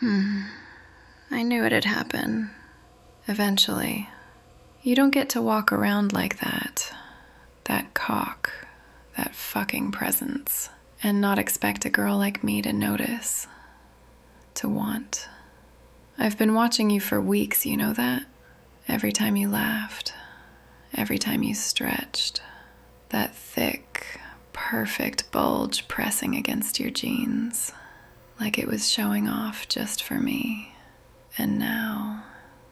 I knew it'd happen. Eventually. You don't get to walk around like that. That cock. That fucking presence. And not expect a girl like me to notice. To want. I've been watching you for weeks, you know that? Every time you laughed. Every time you stretched. That thick, perfect bulge pressing against your jeans. Like it was showing off just for me. And now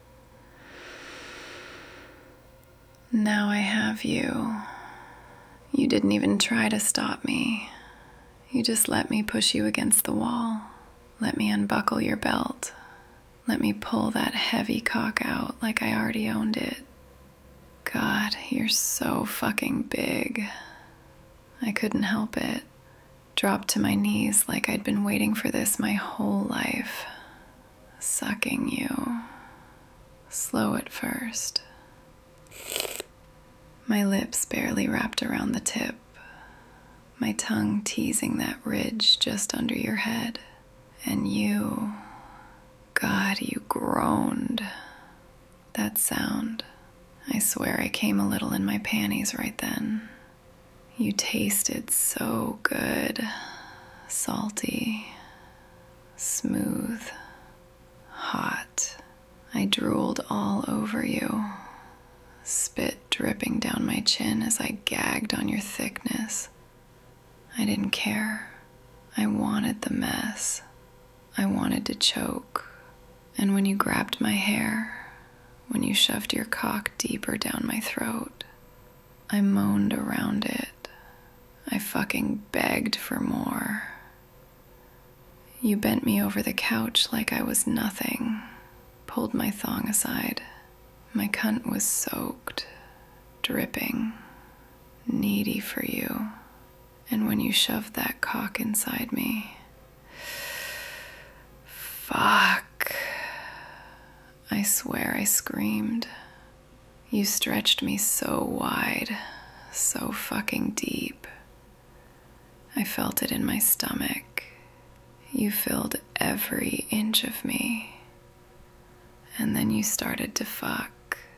I have you. You didn't even try to stop me. You just let me push you against the wall. Let me unbuckle your belt. Let me pull that heavy cock out like I already owned it. God, you're so fucking big. I couldn't help it. Dropped to my knees like I'd been waiting for this my whole life. Sucking you. Slow at first. My lips barely wrapped around the tip. My tongue teasing that ridge just under your head. And you... God, you groaned. That sound. I swear I came a little in my panties right then. You tasted so good. Salty. Smooth. Hot. I drooled all over you. Spit dripping down my chin as I gagged on your thickness. I didn't care. I wanted the mess. I wanted to choke. And when you grabbed my hair, when you shoved your cock deeper down my throat, I moaned around it. I fucking begged for more. You bent me over the couch like I was nothing, pulled my thong aside. My cunt was soaked, dripping, needy for you. And when you shoved that cock inside me, fuck. I swear I screamed. You stretched me so wide, so fucking deep. I felt it in my stomach. You filled every inch of me. And then you started to fuck.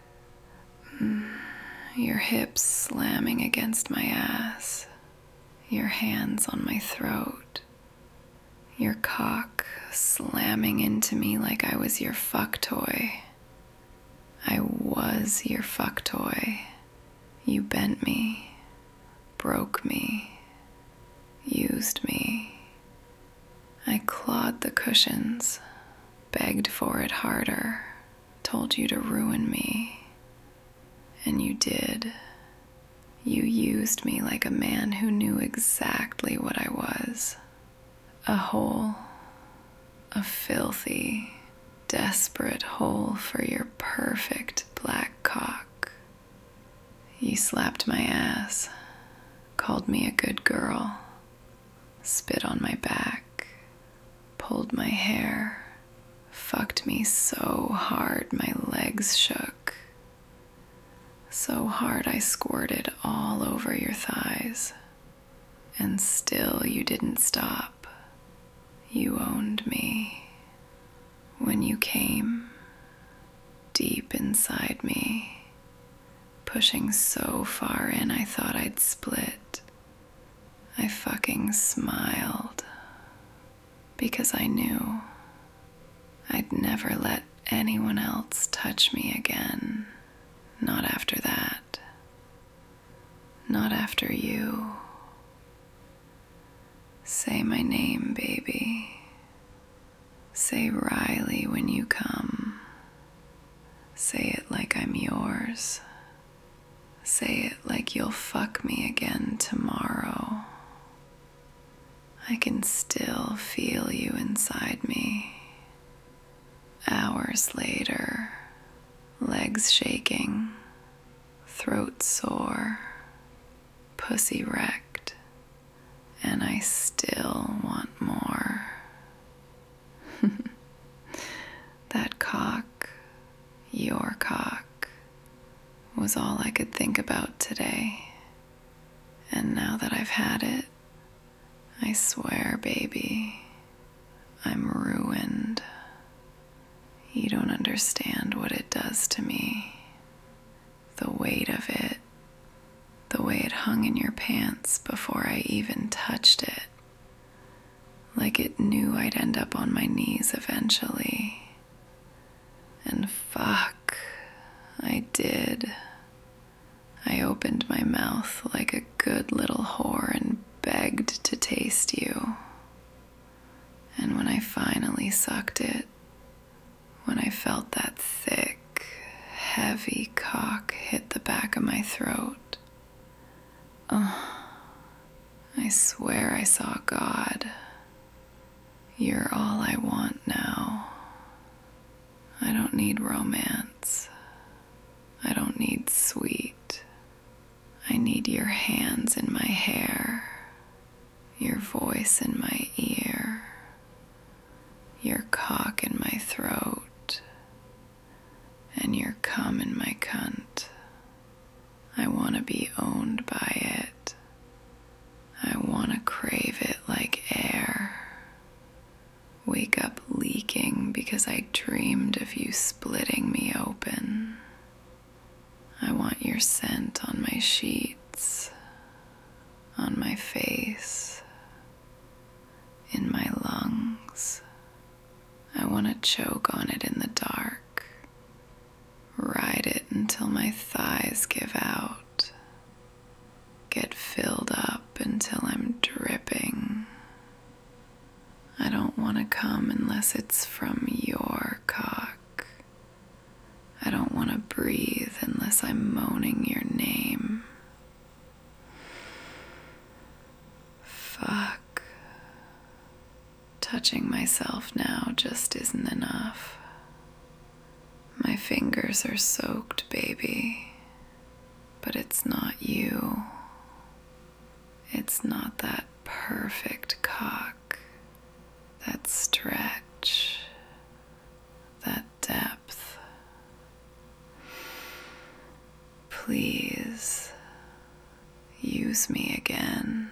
Your hips slamming against my ass. Your hands on my throat. Your cock slamming into me like I was your fuck toy. I was your fuck toy. You bent me, broke me, used me. I clawed the cushions, begged for it harder, told you to ruin me. And you did. You used me like a man who knew exactly what I was. A hole. A filthy, desperate hole for your perfect black cock. You slapped my ass, called me a good girl, spit on my back, pulled my hair, fucked me so hard my legs shook. So hard I squirted all over your thighs. And still you didn't stop. You owned me. When you came, deep inside me, pushing so far in I thought I'd split. I fucking smiled. Because I knew I'd never let anyone else touch me again. Not after that. Not after you. Say my name, baby. Say Riley when you come. Say it like I'm yours. Say it like you'll fuck me again tomorrow. I can still feel you inside me. Hours later, legs shaking, throat sore, pussy wrecked, and I still want more. That cock, your cock, was all I could think about today. And now that I've had it, I swear, baby, I'm ruined. understand what it does to me. The weight of it, the way it hung in your pants before I even touched it. Like it knew I'd end up on my knees eventually. And fuck, I did. I opened my mouth like a good little whore and begged to taste you. And when I finally sucked it, when I felt that thick, heavy cock hit the back of my throat, oh, I swear I saw God. You're all I want now. I don't need romance. I don't need sweet. I need your hands in my hair, your voice in my ear, your cock in my throat, and your cum in my cunt. I want to be owned by it. I want to crave it like air. Wake up leaking because I dreamed of you splitting me open. I want your scent on my sheets, on my face, in my lungs. I want to choke on it in the dark, ride it until my thighs give out, get filled up until I'm dripping. I don't want to come unless it's from your cock. I don't want to breathe unless I'm moaning your name. Fuck. Touching myself now just isn't enough. My fingers are soaked, baby. But it's not you. It's not that perfect cock, that stretch, that depth. Please, use me again.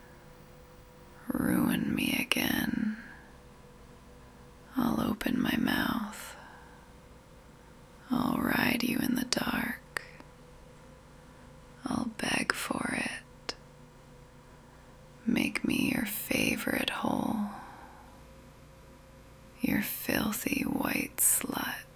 Ruin me again. I'll open my mouth. I'll ride you in the dark. I'll beg for it. Make me your favorite hole. Your filthy white slut.